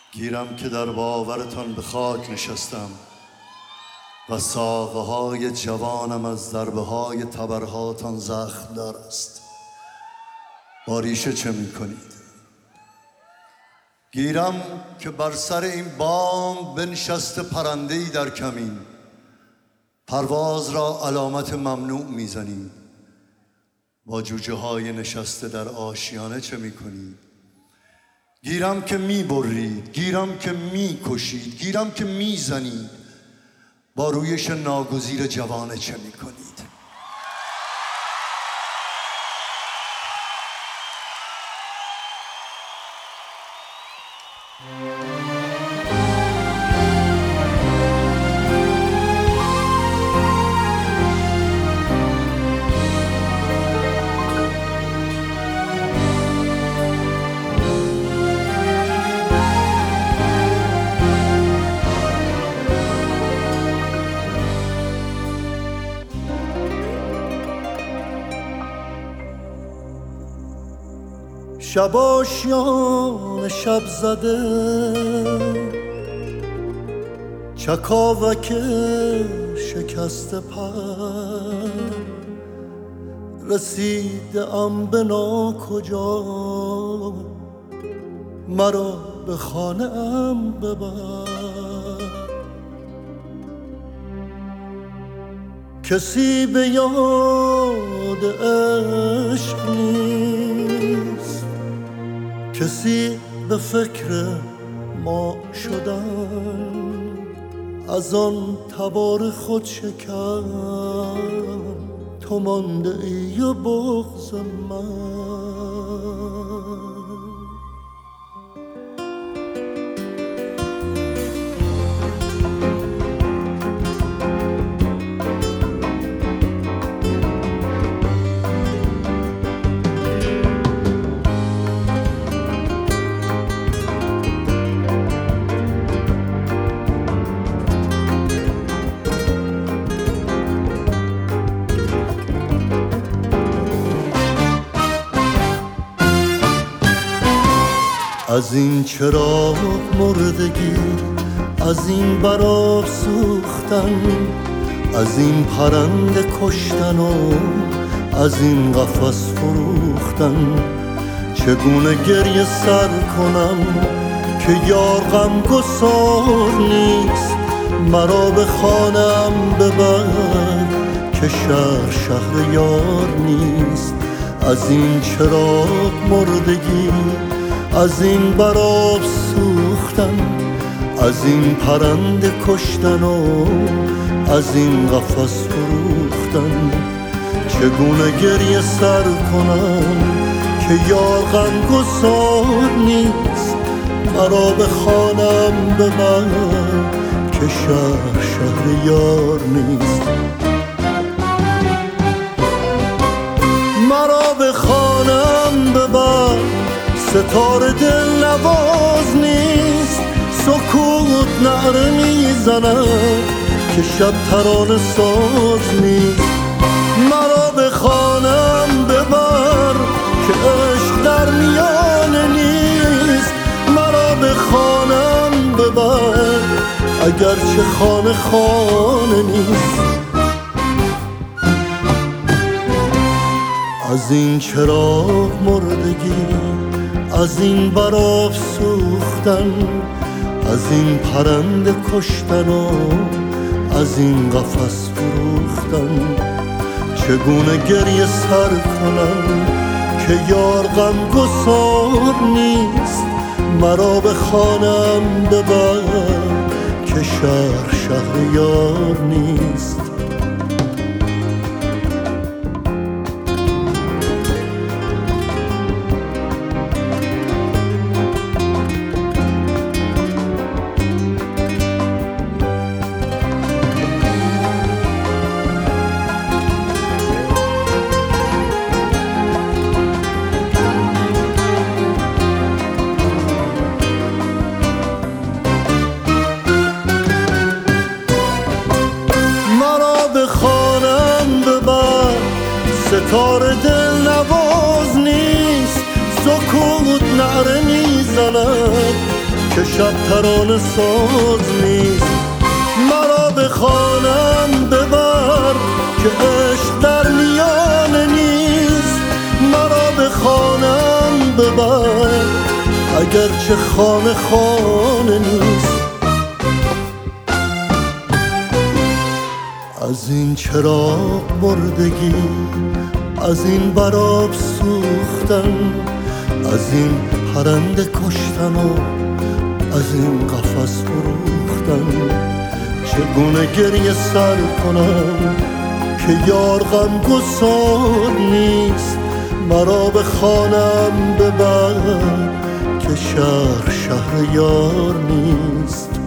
گیرم که در باورتان به خاک نشستم و ساقه های جوانم از ضربه های تبرهاتان زخم دار است. با ریشه چه می کنید؟ گیرم که بر سر این بام بنشسته پرنده‌ای در کمین، پرواز را علامت ممنوع میزنید. با جوجه های نشسته در آشیانه چه می کنید؟ گیرم که می برید، گیرم که می کشید، گیرم که می زنید. با رویش ناگزیر جوانه چه می کنید؟ شب آشیان شب زده، چکاوک شکسته پر، رسیده ام به ناکجا، مرا به خانه ام ببر. کسی به یاد عشق نیست، کسی به فکر ما شدن، از آن تبار خود شکن تو مانده ای و بغض من. از این چراغ مردگی، از این براب سوختن، از این پرنده کشتن و از این قفس فروختن، چگونه گریه سر کنم که یار غمگسار نیست. مرا به خانه‌ام ببر که شهر یار نیست. از این چراغ مردگی، از این براب سوختن، از این پرنده کشتن و از این قفس فروختن، چگونه گریه سر کنم که یار غمگسار نیست. مرا به خانه‌ام ببر که شهر یار نیست. مرا به خانه‌ام ببر، ستاره دل نواز نیست. سکوت نعره میزند که شب ترانه ساز نیست. مرا به خانه‌ام ببر که عشق در میانه نیست. مرا به خانه‌ام ببر اگرچه خانه نیست. از این چراغ مردگی، از این براب سوختن، از این پرنده کشتن و از این قفس فروختن، چگونه گریه سر کنم که یار غمگسار نیست. مرا به خانه‌ام ببر که شهر یار نیست. ستاره دل نواز نیست. سکوت نعره میزند که که شب ترانه ساز نیست. مرا به خانم ببر که عشق در میانه نیست. مرا به خانم ببر اگرچه خانه خانه نیست. از این چراغ مردگی، از این براب سوختن، از این پرنده کشتن و از این قفس فروختن، چگونه گریه سر کنم که یار غمگسار نیست. مرا به خانم ببر که شهر یار نیست.